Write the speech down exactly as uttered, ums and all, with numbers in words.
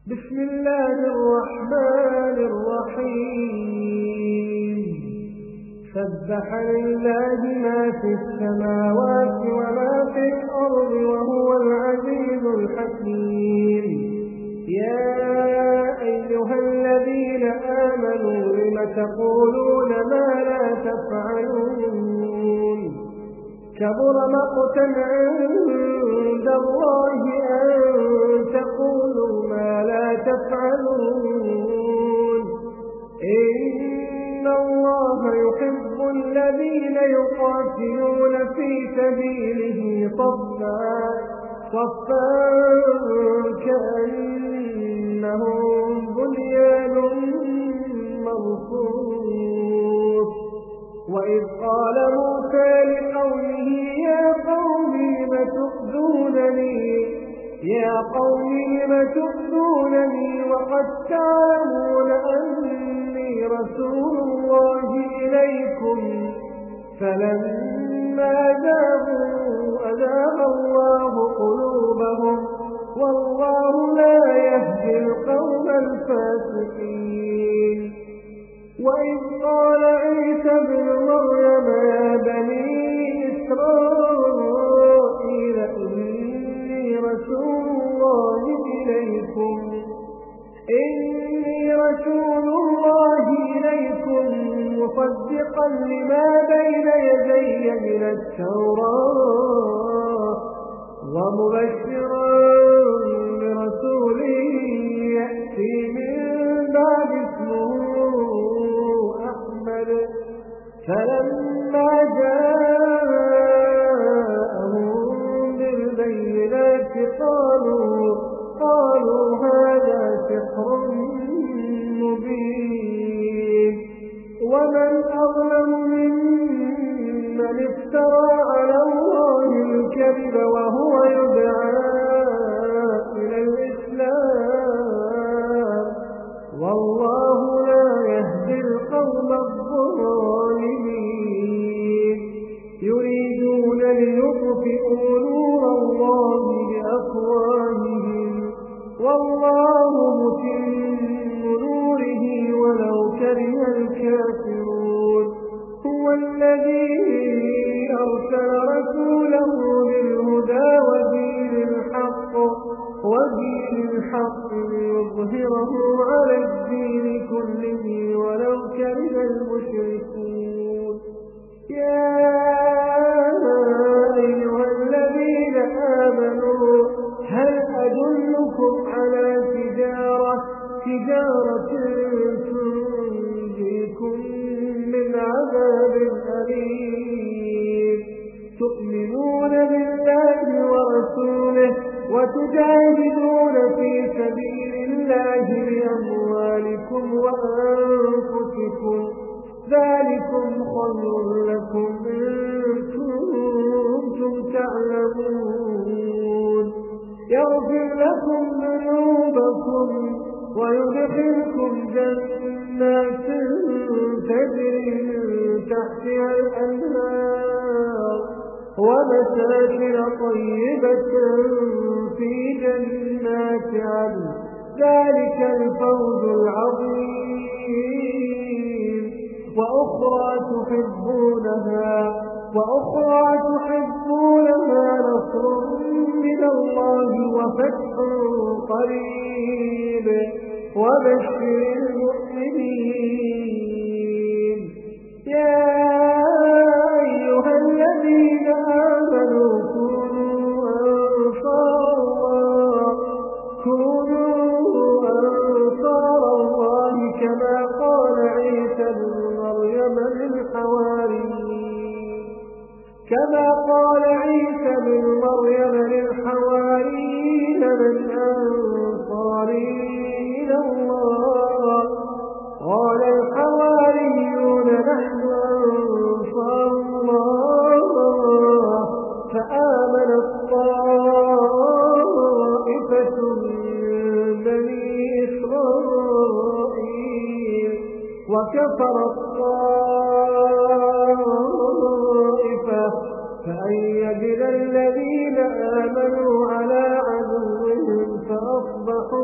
بسم الله الرحمن الرحيم سبح لله ما في السماوات وما في الأرض وهو العزيز الحكيم يا أيها الذين آمنوا لم تقولون ما لا تفعلون كبر مقتا عند الله أن تقولوا ما لا تفعلون إن الله يحب الذين يقاتلون في سبيله صفا صفا كأنهم بنيان مرصوص وإذ قال موسى لقومه يا قوم لم تؤذونني يا قوم لم تؤذونني وقد تعلمون أني رسول الله إليكم فلما زاغوا أزاغ الله قلوبهم والله لا يهدي القوم الفاسقين وإذ قال عيسى ابن مريم يا بني إسرائيل إني رسول الله إليكم إني رسول الله إليكم مصدقا لما بين يدي من التوراة ومبشرا برسول يأتي من بعد اسمه أحمد فلما جاءهم بالبينات قالوا قالوا هذا سحر مبين ومن أظلم ممن افترى على الله الكذب وهو يدعى إلى الإسلام والله لا يهدي القوم الظالمين يريدون ليطفئوا نور الله بأفواههم والله متم نوره ولو كره الكافرون هو الذي أرسل رسوله بالهدى ودين الحق ودين الحق ليظهره على الدين كله ولو كره المشركون يا أيها الذين آمنوا هل أدلكم على تجارة تجارة تنجيكم من عذاب أليم تؤمنون بالله ورسوله وتجاهدون في سبيل الله بأموالكم وأنفسكم ذلكم خير لكم إن كنتم تعلمون يغفر لكم ذنوبكم ويدخلكم جنات تجري من تحتها الأنهار ومساكن طيبة في جنات عدن ذلك الفوز العظيم وأخرى تحبونها وأخرى تحبونها نصر من الله وفتح قريب وبشر المؤمنين يا أيها الذين آمنوا كونوا أنصار الله كونوا أنصار الله كما قال عيسى ابن مريم للحواريين كما قال عيسى ابن مريم للحواريين من أنصاري إلى الله قال الحواريون نحن أنصار الله فآمنت طائفة من بني إسرائيل وكفرت طائفة فأيدنا الذين آمنوا على عدوهم فأصبحوا